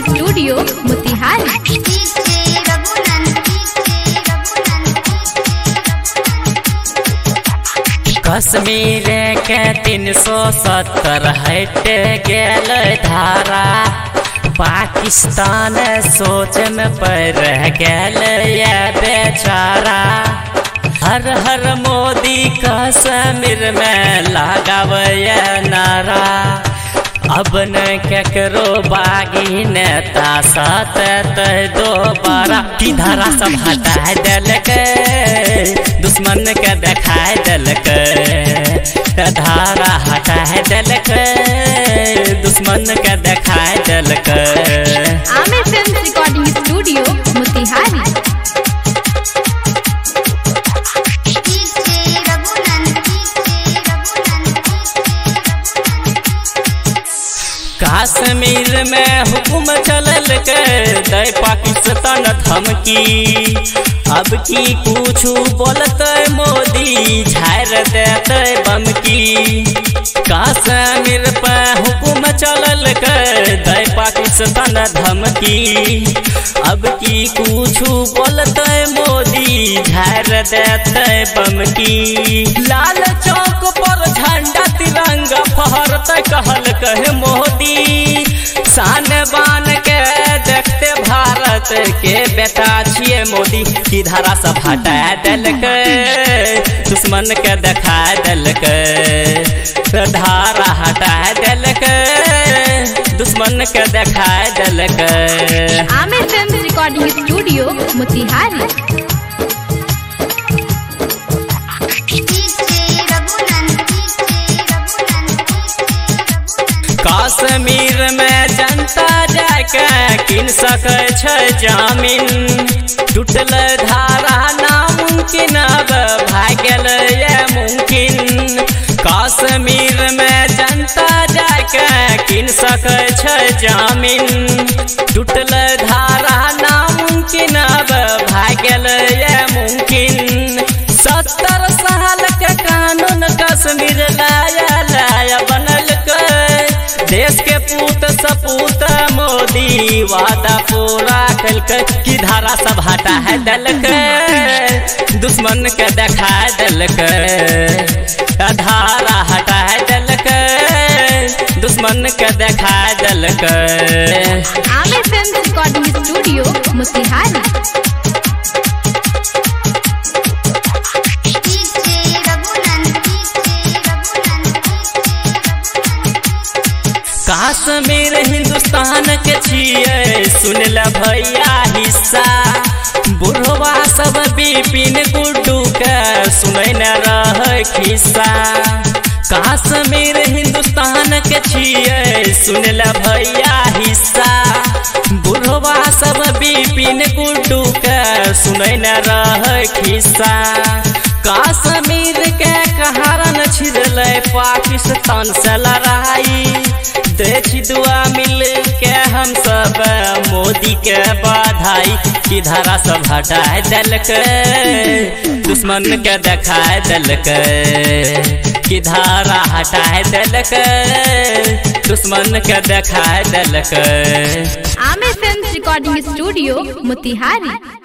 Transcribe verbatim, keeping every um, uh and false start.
Studio Motihari. Kashmir के तीन सौ सत्तर हट गेल धारा, पाकिस्तान सोच में पड़ गल ये बेचारा। हर हर मोदी कश्मीर में लगावे नारा, अब न केकरो बागी नेता साथ दोबारा। की धारा सब हटा दिलकै, दुश्मन के देखा दिलकै, धारा हटा दिलकै, दुश्मन के देखा दिलकै। Aamir films recording studio Motihari. Kashmir में हुकुम चलल दे पाकिस्तान धमकी, अब की कुछ बोलते मोदी झाड़ देते बमकी। कश्मीर पे हुकुम चलल दे पाकिस्तान धमकी, अब की कुछ बोलते मोदी झाड़ देते बमकी। लाल चौक पर झंडा तिरंगा फहरते कहल कहे मोदी, शान बान के देखते भारत के बेटा छिए मोदी। की धारा सब हटा दिलकै, दुश्मन के देखा दिलकै, धारा हटा दिलकै, दुश्मन के देखा दिलकै। Aamir films recording studio Motihari. Kashmir में जनता जाके किन सकै छै जमीन, टूटल धारा नामुमकिन अब भए गेल ये मुमकिन। कश्मीर में जनता जाके किन सकै छै जमीन, टूटल धारा नामुमकिन अब भए गेल ये मुमकिन। सत्तर साल के कानून कश्मीर लाया लाया बनल, देश के पूत सपूत मोदी वादा पूरा कलकै। की धारा सब हटा दिलकै, दुश्मन के देखा दिलकै, धारा हटा दिलकै, दुश्मन के देखा दिलकै। Aamir films recording studio Motihari. Kashmir Hindustan के छिए सुन ल भैया हिस्सा, बुढ़वा सब बिपिन गुड्डू के सुनै न रह खिस्सा। कश्मीर हिंदुस्तान के छिए सुन ल भैया हिस्सा, बुढ़वा सब बिपिन गुड्डू के सुनै न रह खिस्सा। कश्मीर के कारण छिड़लै पाकिस्तान से लड़ाई, दे छी दुआ मिल के हम सब मोदी के बधाई। की धारा सब हटा दिलकै, दुश्मन के देखा दिलकै, की धारा हटा दिलकै, दुश्मन के देखा दिलकै। Aamir films recording studio Motihari.